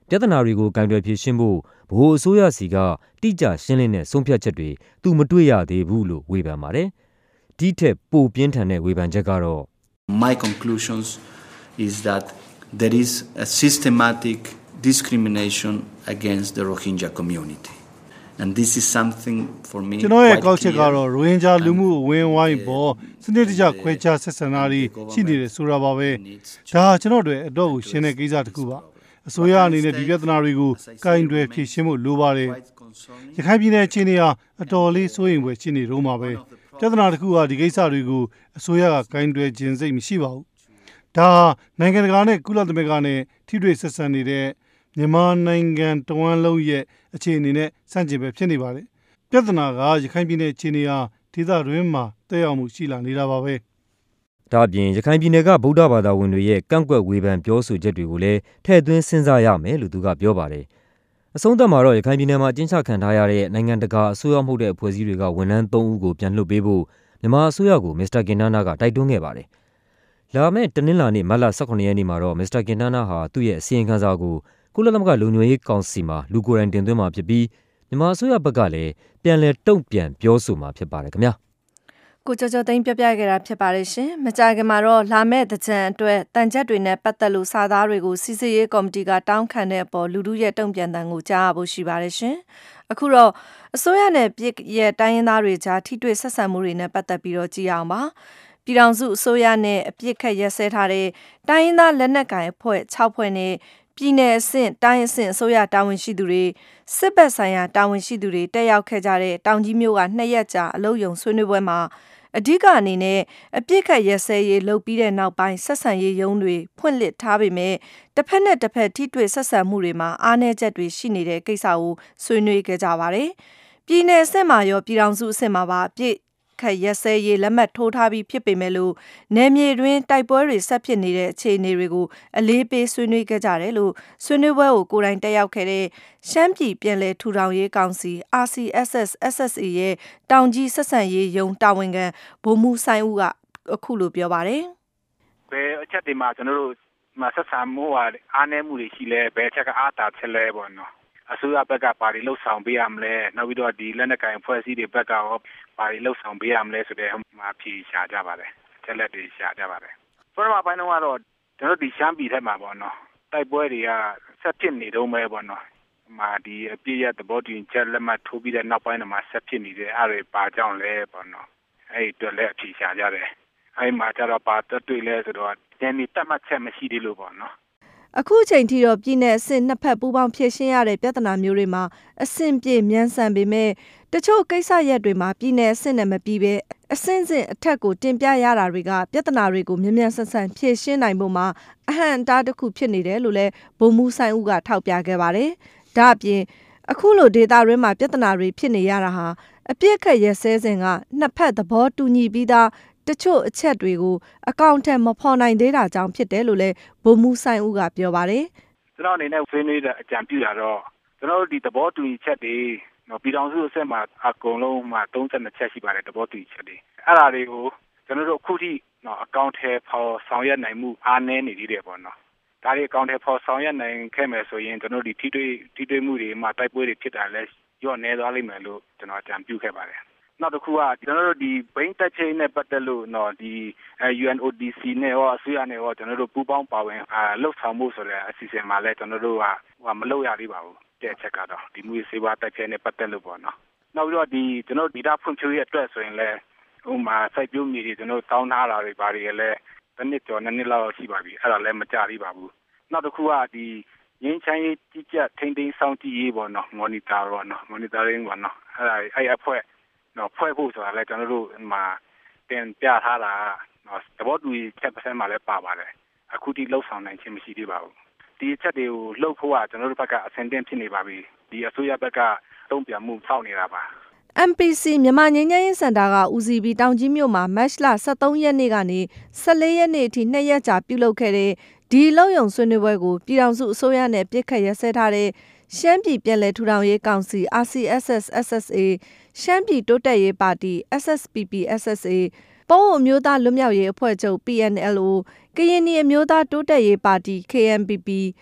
ပြဿနာတွေကိုကင်တွယ်ဖြေရှင်းဖို့ဗဟိုအစိုးရစီကတိကျရှင်းလင်းတဲ့ဆုံးဖြတ်ချက်တွေသူမတွေ့ရသေးဘူးလို့ဝေဖန်ပါတယ်။ဒီထက်ပိုပြင်းထန်တဲ့ဝေဖန်ချက်ကတော့ My conclusions is that there is a systematic discrimination against the Rohingya community. And this is something for me ကျွန်တော်ရဲ့ကောက်ချက်ကတော့ရိုဟင်ဂျာလူမှုအဝင်းဝိုင်းပေါ်စနစ်တကျခွဲခြားဆက်ဆံတာတွေရှိနေတယ်ဆိုတာပါပဲဒါကျွန်တော်တို့အတော့ကိုရှင်းတဲ့ကိစ္စတစ်ခုပါအစိုးရအနေနဲ့ဒီပြဿနာတွေကိုကင်တွယ်ဖြေရှင်းဖို့လိုပါတယ်ရခိုင်ပြည်နယ်အခြေအနေဟာအတော်လေးစိုးရိမ်ဖွယ်ရှိနေတော့မှာပဲပြဿနာတစ်ခုဟာဒီကိစ္စတွေကိုအစိုးရကကင်တွယ်ခြင်းစိတ်မရှိပါဘူးဒါနိုင်ငံတကာနဲ့ကုလသမဂ္ဂနဲ့ထိတွေ့ဆက်ဆံနေတဲ့မြန်မာနိုင်ငံတဝန်းလုံးရဲ့အခြေအနေနဲ့ဆန့်ကျင်ပဲဖြစ်နေပါတယ်။ပြဿနာကရခိုင်ပြည်နယ်အခြေအနေဟာဒေသတွင်းမှာတက်ရောက်မှုရှိလာနေတာပါပဲ။ဒါ့အပြင်ရခိုင်ပြည်နယ်ကဗုဒ္ဓဘာသာဝင်တွေရဲ့ကန့်ကွက်ဝေဖန်ပြောဆိုချက်တွေကိုလည်းထည့်သွင်းစဉ်းစားရမယ်လို့သူကပြောပါတယ်။အဆုံးသတ်မှာတော့ရခိုင်ပြည်နယ်မှာကျင်းချခံထားရတဲ့နိုင်ငံတကာအစိုးရမှုတဲ့အဖွဲ့အစည်းတွေကဝန်ထမ်းသုံးဦးကိုပြန်လွှတ်ပေးဖို့မြန်မာအစိုးရကိုမစ္စတာကင်နာနာကတိုက်တွန်းခဲ့ပါတယ်။လာမယ့်တနင်္လာနေ့မတ်လ၁၇ရက်နေ့မှာတော့မစ္စတာကင်နာနာဟာသူ့ရဲ့အစီရင်ခံစာကိုကုလသမဂ္ဂလုံခြုံရေးကောင်စီမှာလူကိုယ်တိုင်တင်သွင်းမှာဖြစ်ပြီးမြန်မာအစိုးရဘက်ကလည်းပြန်လည်တုံ့ပြန်ပြောဆိုမှာဖြစ်ပါတယ်ခင်ဗျာကိုကျော်ကျော်သိန်းပြပြခဲ့တာဖြစ်ပါတယ်ရှင်မကြခင်မှာတော့လာမယ့်သကြံအတွက်တန်ချက်တွေနဲ့ပတ်သက်လို့စာသားတွေကိုစီစစ်ရေးကော်မတီကတောင်းခံတဲ့အပေါ်လူထုရဲ့တုံ့ပြန်တန်ကိုကြားရဖို့ရှိပါတယ်ရှင်အခုတော့အစိုးရနဲ့ပြည်ရဲ့တိုင်းရင်းသားတွေကြားထိတွေ့ဆက်ဆံမှုတွေနဲ့ပတ်သက်ပြီးတော့ကြည့်အောင်ပါပြည်ထောင်စုအစိုးရနဲ့အပြစ်ခတ်ရက်စဲထားတဲ့တိုင်းရင်းသားလက်နက်ကိုင်အဖွဲ့၆ဖွဲ့နဲ့ပြည်내အဆင့်တိုင်းအဆင့်အစိုးရတာဝန်ရှိသူတွေစစ်ဘက်ဆိုင်ရာတာဝန်ရှိသူတွေတက်ရောက်ခဲ့ကြတဲ့တောင်ကြီးမြို့ကနှစ်ရက်ကြာအလုပ်ရုံဆွေးနွေးပွဲမှာအဓိကအနေနဲ့အပြစ်ခတ်ရက်စဲရေးလုပ်ပြီးတဲ့နောက်ပိုင်းဆက်ဆံရေးရုံးတွေဖွင့်လှစ်ထားပေမဲ့တစ်ဖက်နဲ့တစ်ဖက်ထိတွေ့ဆက်ဆံမှုတွေမှာအားနည်းချက်တွေရှိနေတဲ့ကိစ္စကိုဆွေးနွေးခဲ့ကြပါတယ်။ပြည်내အဆင့်မှာရောပြည်ထောင်စုအဆင့်မှာပါအပြစ်ခက်ရက်စဲရေးလက်မှတ်ထိုးထားပြီးဖြစ်ပေမဲ့လို့နယ်မြေတွင်တိုက်ပွဲတွေဆက်ဖြစ်နေတဲ့အခြေအနေတွေကိုအလေးပေးဆွေးနွေးခဲ့ကြတယ်လို့ဆွေးနွေးပွဲကိုကိုယ်တိုင်တက်ရောက်ခဲ့တဲ့ရှမ်းပြည်ပြည်လဲထူထောင်ရေးကောင်စီ R C S S S S A ရဲ့တောင်ကြီးဆက်ဆံရေးယုံတာဝန်ခံဗိုလ်မှူးဆိုင်ဦးကအခုလိုပြောပါတယ်။ဘယ်အချက်တွေမှာကျွန်တော်တို့မဆက်ဆံမှုဟာအားနည်းမှုတွေရှိလဲဘယ်အချက်ကအားတာချက်လဲပေါ့နော်။အစိုးရဘက်ကပါရီလှုပ်ဆောင်ပေးရမလဲနောက်ပြီးတော့ဒီလက်နက်ကိုင်အဖွဲ့အစည်းတွေဘက်ကရောပါရီလှုပ်ဆောင်ပေးရမလဲဆိုတဲ့မှာဖြေရှာကြပါတယ်ချက်လက်တွေရှာကြပါတယ်ပထမပိုင်းတော့ကတော့ကျွန်တော်ဒီရှမ်းပြည်ထက်မှာပေါ့နော်တိုက်ပွဲတွေကဆက်ဖြစ်နေတော့မယ်ပေါ့နော်မှာဒီအပြည့်ရသဘောတူချက်လက်မှတ်ထိုးပြီးတဲ့နောက်ပိုင်းမှာဆက်ဖြစ်နေတဲ့အဲ့တွေပါကြောင်းလဲပေါ့နော်အဲ့အတွက်လည်းအဖြေရှာကြတယ်အဲ့မှာကျတော့ပါတွေ့လဲဆိုတော့ဒီနေ့တတ်မှတ်ချက်မရှိသေးလို့ပေါ့နော်အခုအချိန်ထိတော့ပြည်내အဆင့်နှစ်ဖက်ပူးပေါင်းဖြည့်ရှင်းရတဲ့ပြဿနာမျိုးတွေမှာအဆင့်ပြေမြန်ဆန်ပေမဲ့တချို့ကိစ္စရပ်တွေမှာပြည်내အဆင့်နဲ့မပြီးပဲအဆင့်စဉ်အထက်ကိုတင်ပြရတာတွေကပြဿနာတွေကိုမြန်မြန်ဆန်ဆန်ဖြည့်ရှင်းနိုင်ဖို့မှာအဟန့်အတားတစ်ခုဖြစ်နေတယ်လို့လည်းဗိုလ်မှူးဆိုင်ဦးကထောက်ပြခဲ့ပါတယ်။ဒါ့အပြင်အခုလိုဒေတာရင်းမှာပြဿနာတွေဖြစ်နေရတာဟာအပြစ်ခတ်ရက်စဲစဉ်ကနှစ်ဖက်သဘောတူညီပြီးသားတချို့အချက်တွေကိုအကောင့်ထဲမဖော်နိုင်သေးတာကြောင့်ဖြစ်တယ်လို့လည်းဗိုလ်မှူးဆိုင်ဦးကပြောပါတယ်။ကျွန်တော်အနေနဲ့ဆွေးနွေးတဲ့အကြံပြုတာတော့ကျွန်တော်တို့ဒီသဘောတူညီချက်တွေနော်ပြည်ထောင်စုအဆင့်မှာအကုန်လုံးမှာသုံးဆယ်နှစ်ချက်ရှိပါတယ်သဘောတူညီချက်တွေအဲ့ဒါတွေကိုကျွန်တော်တို့အခုထိနော်အကောင့်ထဲဖော်ဆောင်ရွက်နိုင်မှုအားနည်းနေသေးတယ်ပေါ့နော်။ဒါတွေအကောင့်ထဲဖော်ဆောင်ရွက်နိုင်ခဲ့မယ်ဆိုရင်ကျွန်တော်တို့ဒီထိတွေ့ထိတွေ့မှုတွေမှာတိုက်ပွဲတွေဖြစ်တာလဲရော့နေသွားလိမ့်မယ်လို့ကျွန်တော်အကြံပြုခဲ့ပါတယ်။နောက်တစ်ခုကကျွန်တော်တို့ဒီဘိန်းတက်ချင်းနဲ့ပတ်သက်လို့နော်ဒီ U N O D C နဲ့ရောအစိုးရနဲ့ရောကျွန်တော်တို့ပူးပေါင်းပါဝင်အာလှုပ်ဆောင်မှုဆိုတဲ့အစီအစဉ်မှာလည်းကျွန်တော်တို့ကဟိုမလုပ်ရသေးပါဘူးတဲ့အချက်ကတော့ဒီမူစေဝါတက်ချင်းနဲ့ပတ်သက်လို့ပေါ့နော်နောက်ပြီးတော့ဒီကျွန်တော်ဒေတာဖွံ့ဖြိုးရေးအတွက်ဆိုရင်လည်းဟိုမှာစိုက်ပျိုးမြေတွေကျွန်တော်တောင်းထားတာတွေဘာတွေလည်းတစ်နှစ်ကျော်နှစ်နှစ်လောက်ရှိပါပြီအဲ့ဒါလည်းမကြသေးပါဘူးနောက်တစ်ခုကဒီရင်းချမ်းရေးကြီးကြပ်ထိန်းသိမ်းစောင့်ကြည့်ရေးပေါ့နော် monitor ပေါ့နော် monitoring ပေါ့နော်အဲ့ဒါအဲ့အဖွဲ့နော်ဖွဲ့ဖို့ဆိုတာလည်းကျွန်တော်တို့မှာတင်ပြထားတာနော်သဘောတူချက်တစ်ဆက်မှလည်းပါပါတယ်အခုထိလှုပ်ဆောင်နိုင်ခြင်းမရှိသေးပါဘူးဒီချက်တွေကိုလှုပ်ဖို့ကကျွန်တော်တို့ဘက်ကအဆင်သင့်ဖြစ်နေပါပြီဒီအစိုးရဘက်ကတုံ့ပြန်မှုဖောက်နေတာပါ M P C မြန်မာငြိမ်းချမ်းရေးစင်တာကဦးစီးပြီးတောင်ကြီးမြို့မှာမတ်လ၁၃ရက်နေ့ကနေ၁၄ရက်နေ့အထိနှစ်ရက်ကြာပြုလုပ်ခဲ့တဲ့ဒီလုံယုံဆွေးနွေးပွဲကိုပြည်ထောင်စုအစိုးရနဲ့ပြစ်ခတ်ရစဲထားတဲ့ရှမ်းပြည်ပြည်လဲထူထောင်ရေးကောင်စီ R C S S S S A ရှမ်းပြည်တိုးတက်ရေးပါတီ S S P P S S A ပိုးအမျိုးသားလွတ်မြောက်ရေးအဖွဲ့ချုပ် P N L O ကရင်နီအမျိုးသားတိုးတက်ရေးပါတီ K N P P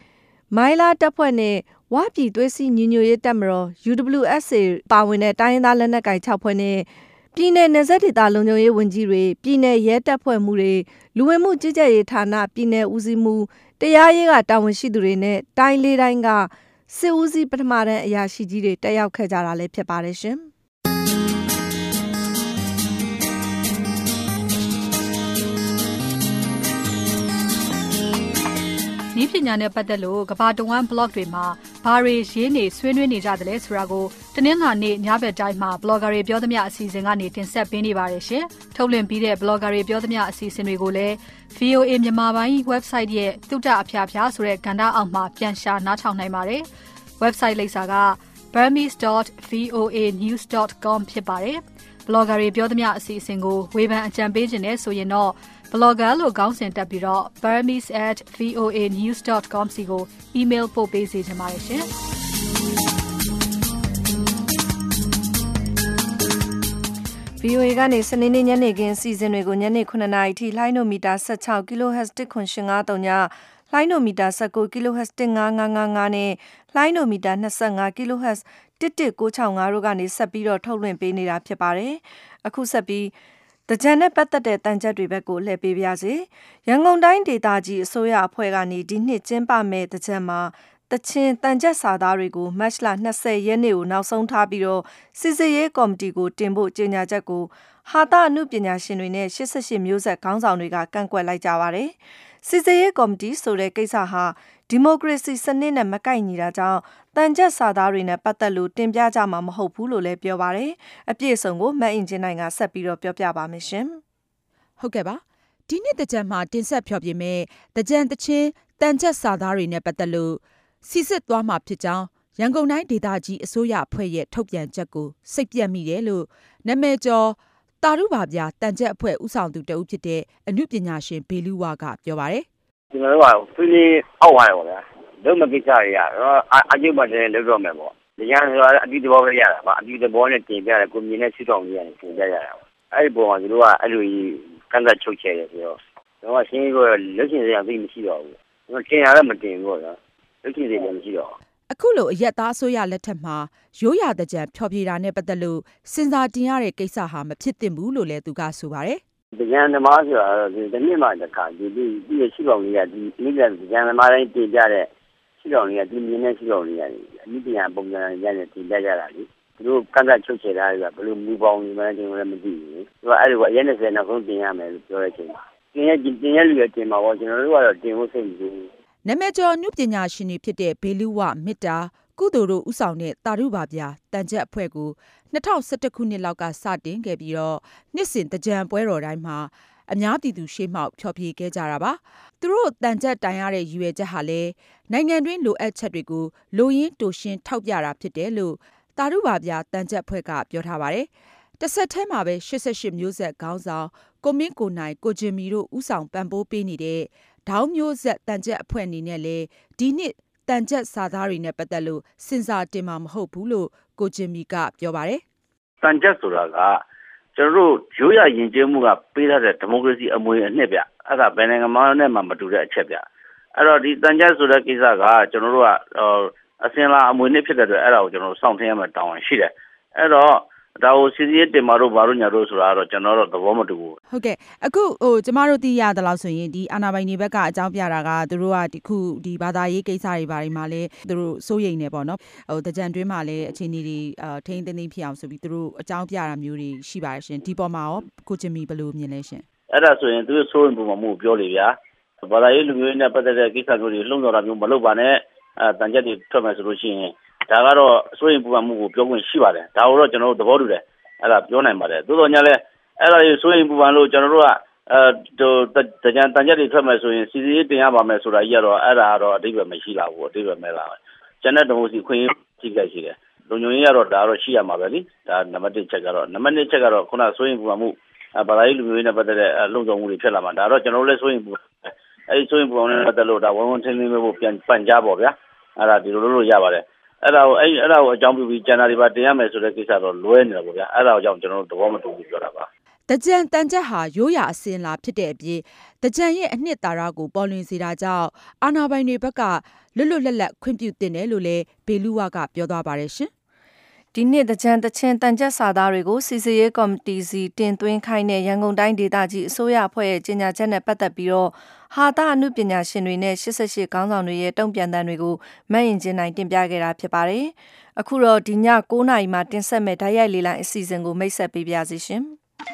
မိုင်းလာတပ်ဖွဲ့နဲ့ဝါပြည်သွေးစည်းညီညွတ်ရေးတပ်မတော် U W S A ပါဝင်တဲ့တိုင်းရင်းသားလက်နက်ကိုင်၆ဖွဲ့နဲ့ပြည်내နယ်စပ်ဒေသလုံခြုံရေးဝန်ကြီးတွေပြည်내ရဲတပ်ဖွဲ့မှုတွေလူဝင်မှုကြီးကြပ်ရေးဌာနပြည်내ဦးစီးမှုတရားရေးကတာဝန်ရှိသူတွေနဲ့တိုင်းလေးတိုင်းကစစ်ဦးစီးပထမတန်းအရာရှိကြီးတွေတက်ရောက်ခဲ့ကြတာလည်းဖြစ်ပါတယ်ရှင်။နည်းပညာနဲ့ပတ်သက်လို့ကမ္ဘာတဝန်း blog တွေမှာဘာတွေရေးနေဆွေးနွေးနေကြတယ်လဲဆိုတာကိုတနင်္လာနေ့ညဘက်တိုင်းမှာ blogger တွေပြောသမျှအစီအစဉ်ကနေတင်ဆက်ပေးနေပါတယ်ရှင်။ထုတ်လွှင့်ပြီးတဲ့ blogger တွေပြောသမျှအစီအစဉ်တွေကိုလည်း V O A မြန်မာပိုင်း website ရဲ့သုတအဖျားဖျားဆိုတဲ့ကဏ္ဍအောက်မှာပြန်ရှာနားထောင်နိုင်ပါတယ်။ website လိပ်စာက burmese dot voa news dot com ဖြစ်ပါတယ်။ blogger တွေပြောသမျှအစီအစဉ်ကိုဝေဖန်အကြံပေးခြင်းနဲ့ဆိုရင်တော့blogger လို့ခေါင်းစဉ်တက်ပြီးတော့ burmese at voa news dot com စီကို email ပို့ပေးစေချင်ပါတယ်ရှင်။ V O A ကနေစနေနေ့ညနေခင်းစီစဉ်တွေကိုညနေခုနှစ်နာရီထိလိုင်းနိုမီတာ၁၆ kilohertz တစ်ခွန်ရှင်ငါးသုံးညလိုင်းနိုမီတာ၁၉ kilohertz တစ်ငါးငါးငါးငါးနဲ့လိုင်းနိုမီတာ၂၅ kilohertz တစ်တစ်ကိုး၆၅တို့ကနေဆက်ပြီးတော့ထုတ်လွှင့်ပေးနေတာဖြစ်ပါတယ်။အခုဆက်ပြီးတကြံနဲ့ပတ်သက်တဲ့တန်ချက်တွေဘက်ကိုလှည့်ပေးပါရစေ။ရန်ကုန်တိုင်းဒေသကြီးအစိုးရအဖွဲ့ကနေဒီနှစ်ကျင်းပမဲ့တကြံမှာတချင်းတန်ချက်စာသားတွေကိုမတ်လ၂၀ရက်နေ့ကိုနောက်ဆုံးထားပြီးတော့စစ်စစ်ရေးကော်မတီကိုတင်ဖို့ကြေညာချက်ကိုဟာတာအမှုပညာရှင်တွေနဲ့၈၈မျိုးဆက်ခေါင်းဆောင်တွေကကန့်ကွက်လိုက်ကြပါတယ်။စစ်စစ်ရေးကော်မတီဆိုတဲ့ကိစ္စဟာဒီမိုကရေစီစနစ်နဲ့မကိုက်ညီတာကြောင့်တန်ချက်စာသားတွေနဲ့ပတ်သက်လို့တင်ပြကြမှာမဟုတ်ဘူးလို့လည်းပြောပါတယ်။အပြည့်အစုံကိုမတ်အင်ဂျင်နိုင်ကဆက်ပြီးတော့ပြောပြပါမယ်ရှင်။ဟုတ်ကဲ့ပါ။ဒီနှစ်တကြံမှာတင်ဆက်ဖျော်ပြမဲ့တကြံတချင်းတန်ချက်စာသားတွေနဲ့ပတ်သက်လို့စီစစ်သွားမှာဖြစ်ကြောင်းရန်ကုန်တိုင်းဒေသကြီးအစိုးရအဖွဲ့ရဲ့ထုတ်ပြန်ချက်ကိုစိတ်ပြတ်မိတယ်လို့နာမည်ကျော်တာရုပါဗျာတန်ချက်အဖွဲ့ဦးဆောင်သူတဦးဖြစ်တဲ့အနုပညာရှင်ဘေလူဝါကပြောပါတယ်။ကျွန်တော်တို့ကဖီလီအောက်ဝိုင်းပါဗျာ။လုံးမကိစ္စရရတော့အကျိုးပတ်တယ်လောက်တော့မယ်ပေါ့။ဒီကံဆိုတာအပြီးတဘောပဲရတာပါ။အပြီးတဘောနဲ့တင်ပြတယ်ကိုမြင်နဲ့ဆွတောင်းကြီးရတယ်တင်ပြရတာပါ။အဲ့ဒီပုံကသူတို့ကအဲ့လိုကြီးကန့်သက်ချုပ်ချယ်တယ်ဆိုတော့တော့ရှင်းကိုလက်ရှင်စရာသိမရှိတော့ဘူး။ကျွန်တော်တင်ရလည်းမတင်ဘူးပေါ့နော်။လက်ရှင်စရာမရှိတော့အခုလိုအရက်သားအစိုးရလက်ထက်မှာရိုးရာတကြံဖျော်ဖြေတာနဲ့ပတ်သက်လို့စဉ်းစားတင်ရတဲ့ကိစ္စဟာမဖြစ်သင့်ဘူးလို့လည်းသူကဆိုပါတယ်။တကြံသမားဆိုတာတော့ဒီတနည်းမှတစ်ခါဒီဒီဒီရှိကောင်ကြီးကဒီအိမ်ကတကြံသမားတိုင်းတင်ပြတဲ့ရှိကောင်ကြီးကဒီမြင်တဲ့ရှိကောင်ကြီးရတယ်။အမိတရားပုံစံရတဲ့တင်ပြကြတာလေ။သူတို့ကန့်ကချုပ်ချယ်တာကဘယ်လိုမူပေါင်းနေမှန်းတင်လည်းမသိဘူး။သူကအဲ့ဒီကအရက်၂၀နောက်ဆုံးတင်ရမယ်လို့ပြောတဲ့အချိန်မှာတင်ရတင်ရလူရတင်မှာပေါ့ကျွန်တော်တို့ကတော့တင်ဖို့စိတ်မကူဘူး။နာမည်ကျော်နုပညာရှင်တွေဖြစ်တဲ့ဘေလူဝမေတ္တာကုသိုလ်တို့ဦးဆောင်တဲ့တာရုပါဗျာတန်ချက်အဖွဲ့ကို၂၀၁၁ခုနှစ်လောက်ကစတင်ခဲ့ပြီးတော့နှစ်စဉ်တကြံပွဲတော်တိုင်းမှာအများပြည်သူရှေ့မှောက်ဖျော်ဖြေခဲ့ကြတာပါသူတို့တန်ချက်တိုင်ရတဲ့ရည်ရွယ်ချက်ဟာလည်းနိုင်ငံတွင်းလိုအပ်ချက်တွေကိုလိုရင်းတိုရှင်းထောက်ပြတာဖြစ်တယ်လို့တာရုပါဗျာတန်ချက်အဖွဲ့ကပြောထားပါတယ်တစ်ဆက်တည်းမှာပဲ၈၈မျိုးဆက်ခေါင်းဆောင်ကိုမင်းကိုနိုင်ကိုဂျင်မီတို့ဦးဆောင်ပံ့ပိုးပေးနေတဲ့ဒေါင်းမျိုးဆက်တန်ချက်အဖွဲ့အနေနဲ့လည်းဒီနှစ်တန်ချက်စာသားတွေနဲ့ပတ်သက်လို့စဉ်းစားတင်မှာမဟုတ်ဘူးလို့ကိုဂျင်မီကပြောပါတယ်။တန်ချက်ဆိုတာကကျွန်တော်တို့ရိုးရယဉ်ကျေးမှုကပေးထားတဲ့ဒီမိုကရေစီအမွေအနှစ်ဗျ။အဲ့ဒါဘယ်နိုင်ငံမှနဲ့မှမတူတဲ့အချက်ဗျ။အဲ့တော့ဒီတန်ချက်ဆိုတဲ့ကိစ္စကကျွန်တော်တို့ကအစင်လာအမွေနှစ်ဖြစ်တဲ့အတွက်အဲ့ဒါကိုကျွန်တော်တို့စောင့်ထင်းရမယ်တောင်းရင်ရှိတယ်။အဲ့တော့ဒါကိုစီစီတင်မာတို့ဘာလို့ညာတို့ဆိုတာတော့ကျွန်တော်တို့သဘောမတူဘူးဟုတ်ကဲ့အခုဟိုကျမတို့သိရသလောက်ဆိုရင်ဒီအာဏာပိုင်တွေဘက်ကအကြောင်းပြတာကသူတို့ကဒီခုဒီဘာသာရေးကိစ္စတွေဘာတွေမှာလဲသူတို့စိုးရိမ်နေပေါ့နော်ဟိုတကြံတွင်းမှာလဲအခြေအနေတွေအထိန်းသိမ်းသိမ်းဖြစ်အောင်ဆိုပြီးသူတို့အကြောင်းပြတာမျိုးတွေရှိပါတယ်ရှင်ဒီပေါ်မှာရောကိုချင်မီဘယ်လိုမြင်လဲရှင်အဲ့ဒါဆိုရင်သူတို့စိုးရိမ်ပုံမှုပြောလေဗျာဘာသာရေးလူမျိုးနဲ့ပတ်သက်တဲ့ကိစ္စမျိုးတွေလှုံ့ဆော်တာမျိုးမလုပ်ပါနဲ့အဲတန်ကြက်တွေထွက်မယ်ဆိုလို့ရှိရင်ဒါကတော့စိုးရိမ်ပုံမှုကိုပြောခွင့်ရှိပါတယ်ဒါကိုတော့ကျွန်တော်တို့သဘောတူတယ်အဲ့ဒါပြောနိုင်ပါတယ်သို့တော်ညာလဲအဲ့ဒါကြီးစိုးရင်ပူပန်လို့ကျွန်တော်တို့ကအဲဟိုတကြံတန်ချက်တွေထွက်မယ်ဆိုရင်စီစီတင်ရပါမယ်ဆိုတာကြီးကတော့အဲ့ဒါကတော့အဓိပ္ပာယ်မရှိလာဘူးအဓိပ္ပာယ်မဲ့လာတယ်ကျန်တဲ့ဒီမိုစီခွင့်ကြီးကြိုက်ရှိတယ်လုံညုံရေးကတော့ဒါတော့ရှိရမှာပဲလေဒါနံပါတ်တစ်ချက်ကတော့နံပါတ်နှစ်ချက်ကတော့ခုနစိုးရင်ပူပန်မှုဘာသာရေးလူမျိုးနဲ့ပတ်သက်တဲ့လုံခြုံမှုတွေဖြစ်လာမှာဒါတော့ကျွန်တော်တို့လည်းစိုးရင်ပူအဲ့ဒီစိုးရင်ပူပန်နဲ့ပတ်သက်လို့ဒါဝန်ဝန်ထင်းထင်းမျိုးပြန်ပန်ကြပါဗျာအဲ့ဒါဒီလိုလုပ်လို့ရပါတယ်အဲ့ဒါကိုအဲ့အဲ့ဒါကိုအကြောင်းပြုပြီးကျန်တာတွေပါတင်ရမယ်ဆိုတဲ့ကိစ္စတော့လွဲနေတာပေါ့ဗျာအဲ့ဒါကိုကြောင့်ကျွန်တော်တို့သဘောမတူဘူးပြောတာပါတကြံတန်ချက်ဟာရိုးရာအစဉ်လာဖြစ်တဲ့အပြင်တကြံရဲ့အနှစ်သာရကိုပေါ်လွင်စေတာကြောင့်အာဏာပိုင်တွေဘက်ကလွတ်လွတ်လပ်လပ်ခွင့်ပြုတင်တယ်လို့လည်းဘေလူဝကပြောသွားပါတယ်ရှင်ဒီနှစ်တကြံတချင်းတန်ချက်စာသားတွေကိုစီစီရေးကော်မတီစီတင်သွင်းခိုင်းတဲ့ရန်ကုန်တိုင်းဒေသကြီးအစိုးရအဖွဲ့ရဲ့ကြေညာချက်နဲ့ပတ်သက်ပြီးတော့ဟာတာအမှုပညာရှင်တွေနဲ့၈၈ခေါင်းဆောင်တွေရဲ့တုံ့ပြန်တမ်းတွေကိုမတ်ရင်ချင်းနိုင်တင်ပြခဲ့တာဖြစ်ပါတယ်။အခုတော့ဒီည၉နာရီမှာတင်ဆက်မဲ့ဓာတ်ရိုက်လေးလိုင်းအစီအစဉ်ကိုမိတ်ဆက်ပေးပါရစေရှင်။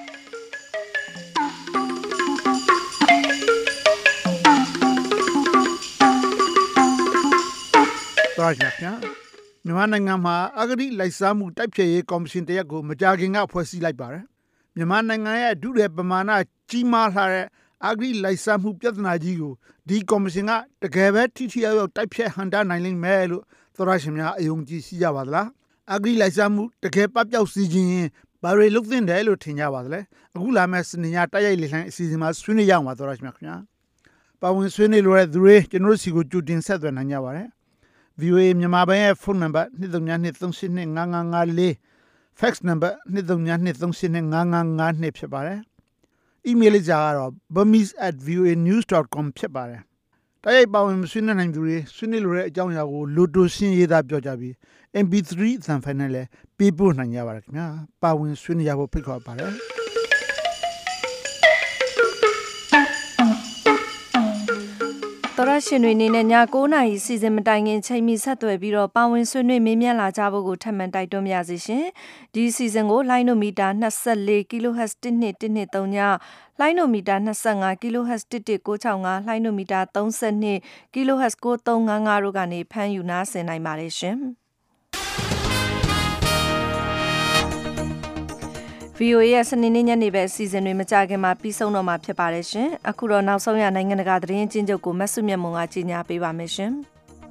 တော်ရခင်မြန်မာနိုင်ငံမှာအဂတိလိုက်စားမှုတိုက်ဖျက်ရေးကော်မရှင်တရက်ကိုမကြာခင်ကဖွဲ့စည်းလိုက်ပါတယ်။မြန်မာနိုင်ငံရဲ့ဒုရဲပမာဏကြီးမားလာတဲ့အဂတိလိုက်စားမှုပြဿနာကြီးကိုဒီကော်မရှင်ကတကယ်ပဲထိထိရောက်ရောက်တိုက်ဖျက်ဟန်တာနိုင်လိမ့်မယ်လို့သောရရှင်များအယုံကြည်ရှိကြပါသလား။အဂတိလိုက်စားမှုတကယ်ပပျောက်စီခြင်းဘာတွေလုပ်သင့်တယ်လို့ထင်ကြပါသလဲ။အခုလာမယ့်စနေညတိုက်ရိုက်လေလှိုင်းအစီအစဉ်မှာဆွေးနွေးရအောင်ပါသောရရှင်များခင်ဗျာ။ပါဝင်ဆွေးနွေးလိုတဲ့သူတွေကျွန်တော်တို့စီကိုကြိုတင်ဆက်သွယ်နိုင်ကြပါတယ်။ V O A မြန်မာပိုင်းရဲ့ဖုန်းနံပါတ်two three two three two three two five five five four ဖက်စ်နံပါတ်two three two two three two five five five twoဖြစ်ပါတယ်။ email လိပ်စာကတော့ burmese at v o a news dot com ဖြစ်ပါတယ်။တိုက်ရိုက်ပါဝင်ဆွေးနွေးနိုင်သူတွေဆွေးနွေးလိုတဲ့အကြောင်းအရာကိုလိုတိုရှင်းရေးသားပြောကြပြီး M P three အသံဖိုင်နဲ့လည်းပေးပို့နိုင်ကြပါတယ်ခင်ဗျာ။ပါဝင်ဆွေးနွေးကြဖို့ဖိတ်ခေါ်ပါတယ်။တော်ရရှင်တွေနေနဲ့ည၉နာရီစီစဉ်မတိုင်ခင်ချိန်မီဆက်သွယ်ပြီးတော့ပါဝင်ဆွေးနွေးမေးမြန်းလာကြဖို့ကိုထပ်မံတိုက်တွန်းပါရစေရှင်။ဒီစီစဉ်ကိုလိုင်းနိုမီတာtwenty-four ကီလိုဟတ်ဇ်one two one two threeညလိုင်းနိုမီတာtwenty-fiveကီလိုဟတ်ဇ်one one nine six fiveလိုင်းနိုမီတာthirty-twoကီလိုဟတ်ဇ်nine three five fiveတို့ကနေဖမ်းယူနားဆင်နိုင်ပါတယ်ရှင်။ V O A ရဲ့စနေနေ့ညနေပဲအစီအစဉ်တွေမကြခင်မှာပြီးဆုံးတော့မှာဖြစ်ပါတယ်ရှင်။အခုတော့နောက်ဆုံးရနိုင်ငံတကာသတင်းချင်းချုပ်ကိုမဆုမြတ်မွန်ကကြီးညာပေးပါမယ်ရှင်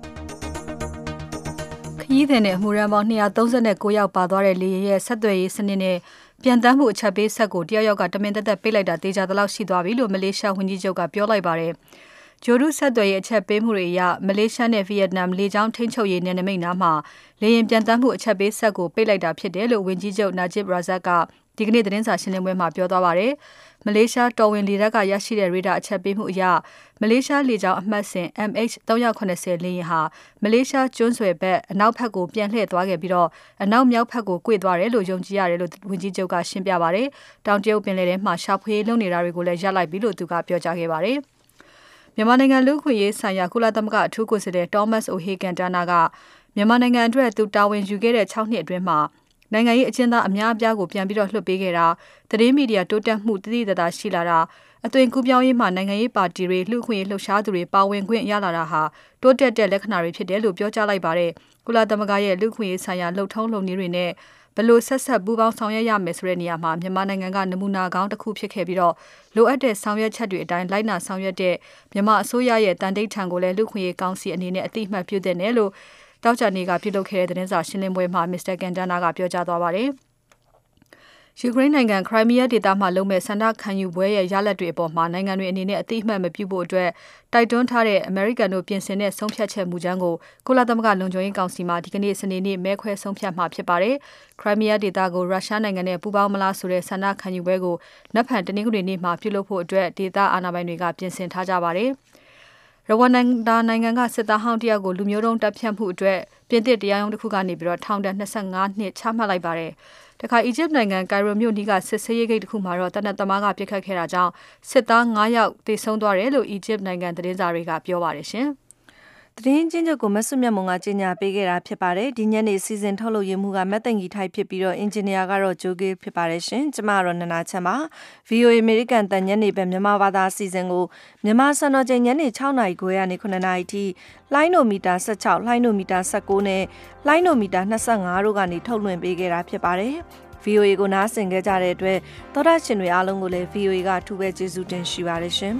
။ခရီးသည်နဲ့အမှုရန်ပေါင်းtwo hundred thirty-nineယောက်ပါသွားတဲ့လေယာဉ်ရဲ့ဆက်သွယ်ရေးစနစ်နဲ့ပြန်တမ်းမှုအချက်ပေးဆက်ကိုတယောက်ယောက်ကတမင်သက်သက်ပိတ်လိုက်တာတေချာသလောက်ရှိသွားပြီလို့မလေးရှားဝန်ကြီးချုပ်ကပြောလိုက်ပါတယ်။ဂျိုဒုဆက်သွယ်ရေးအချက်ပေးမှုတွေအရမလေးရှားနဲ့ဗီယက်နမ်လေကြောင်းထိန်းချုပ်ရေးနယ်နိမိတ်နားမှာလေယာဉ်ပြန်တမ်းမှုအချက်ပေးဆက်ကိုပိတ်လိုက်တာဖြစ်တယ်လို့ဝန်ကြီးချုပ်နာဂျစ်ရာဇတ်ကဒီကနေ့သတင်းစာရှင်းလင်းပွဲမှာပြောသွားပါတယ်။မလေးရှားတော်ဝင်လေတပ်ကရရှိတဲ့ရေဒါအချက်ပေးမှုအရမလေးရှားလေကြောင်းအမှတ်စဉ် M H three seventyလေယာဉ်ဟာမလေးရှားကျွန်းဆွယ်ဘက်အနောက်ဘက်ကိုပြန်လှည့်သွားခဲ့ပြီးတော့အနောက်မြောက်ဘက်ကိုကွေ့သွားတယ်လို့ယုံကြည်ရတယ်လို့ဝန်ကြီးချုပ်ကရှင်းပြပါတယ်။တောင်တရုတ်ပင်လယ်ထဲမှာရှာဖွေလုပ်နေတာတွေကိုလည်းရပ်လိုက်ပြီလို့သူကပြောကြားခဲ့ပါတယ်။မြန်မာနိုင်ငံလူ့အခွင့်အရေးဆိုင်ရာကုလသမဂ္ဂအထူးကိုယ်စားလှယ် Thomas O'Hagan Turner ကမြန်မာနိုင်ငံအတွက်သူတာဝန်ယူခဲ့တဲ့sixနှစ်အတွင်းမှာနိုင်ငံရေးအကျဉ်းသားအများအပြားကိုပြန်ပြီးတော့လွှတ်ပေးခဲ့တာသတင်းမီဒီယာတိုးတက်မှုတည်တည်တသာရှိလာတာအသွင်ကူးပြောင်းရေးမှာနိုင်ငံရေးပါတီတွေလူ့အခွင့်အရေးလှုပ်ရှားသူတွေပါဝင်ခွင့်ရလာတာဟာတိုးတက်တဲ့လက္ခဏာတွေဖြစ်တယ်လို့ပြောကြားလိုက်ပါတယ်ကုလသမဂ္ဂရဲ့လူ့အခွင့်အရေးဆိုင်ရာလှုပ်ထုံးလုပ်နည်းတွေနဲ့ဘယ်လိုဆက်ဆက်ပူးပေါင်းဆောင်ရွက်ရမယ်ဆိုတဲ့နေရာမှာမြန်မာနိုင်ငံကနမူနာကောင်းတစ်ခုဖြစ်ခဲ့ပြီးတော့လိုအပ်တဲ့ဆောင်ရွက်ချက်တွေအတိုင်းလိုက်နာဆောင်ရွက်တဲ့မြန်မာအစိုးရရဲ့တန်တိတ်ထံကိုလည်းလူ့အခွင့်အရေးကောင်စီအနေနဲ့အတိအမှတ်ပြုသင့်တယ်လို့တောက်ချာနေကပြုလုပ်ခဲ့တဲ့သတင်းစာရှင်းလင်းပွဲမှာမစ္စတာကန်တနာကပြောကြားသွားပါတယ်။ယူကရိန်းနိုင်ငံခရိုင်းမီးယားဒေသမှာလုံမဲ့ဆန္ဒခံယူပွဲရဲ့ရလဒ်တွေအပေါ်မှာနိုင်ငံတွေအနေနဲ့အတိအမှတ်မပြုဖို့အတွက်တိုက်တွန်းထားတဲ့အမေရိကန်တို့ပြင်ဆင်တဲ့ဆုံးဖြတ်ချက်မူကြမ်းကိုကုလသမဂ္ဂလုံခြုံရေးကောင်စီမှာဒီကနေ့စနေနေ့မဲခွဲဆုံးဖြတ်မှာဖြစ်ပါတယ်။ခရိုင်းမီးယားဒေသကိုရုရှားနိုင်ငံနဲ့ပူးပေါင်းမလားဆိုတဲ့ဆန္ဒခံယူပွဲကိုနက်ဖြန်တနင်္ဂနွေနေ့မှာပြုလုပ်ဖို့အတွက်ဒေသအာဏာပိုင်တွေကပြင်ဆင်ထားကြပါတယ်။ရဝမ်ဒါနိုင်ငံကစစ်သားဟောင်းတယောက်ကိုလူမျိုးတုံးတပ်ဖြတ်မှုအတွက်ပြင်သစ်တရားရုံးတစ်ခုကနေပြီးတော့ထောင်ဒဏ်twenty-fiveနှစ်ချမှတ်လိုက်ပါတယ်။တခါအီဂျစ်နိုင်ငံကိုင်ရိုမြို့နီးကစစ်ဆေးရေးဂိတ်တစ်ခုမှာတော့တနက်သမားကပြစ်ခတ်ခဲ့တာကြောင့်စစ်သားfiveယောက်သေဆုံးသွားတယ်လို့အီဂျစ်နိုင်ငံသတင်းစာတွေကပြောပါတယ်ရှင်။သတင်းချင်းချုပ်ကိုမဆုမြတ်မွန်ကကြီးညာပေးခဲ့တာဖြစ်ပါတယ်ဒီညနေစီစဉ်ထုတ်လုပ်ရမှုကမက်တန်ကြီးထိုက်ဖြစ်ပြီးတော့အင်ဂျင်နီယာကတော့ဂျိုဂေးဖြစ်ပါတယ်ရှင်ကျမကတော့နနာချမ်းပါ V O A အမေရိကန်တန်ညနေပဲမြန်မာဘာသာစီစဉ်ကိုမြန်မာစံတော်ချိန်ညနေsixနာရီခွဲကနေnineနာရီထိလိုင်းနိုမီတာsixteenလိုင်းနိုမီတာnineteenနဲ့လိုင်းနိုမီတာtwenty-fiveတို့ကနေထုတ်လွှင့်ပေးခဲ့တာဖြစ်ပါတယ်V O A ကိုနားဆင်ကြကြတဲ့အတွက်သောတာရှင်တွေအားလုံးကိုလည်း V O A ကထူးပဲကျေးဇူးတင်ရှိပါတယ်ရှင်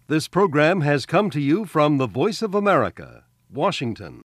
This program has come to you from the Voice of America, Washington.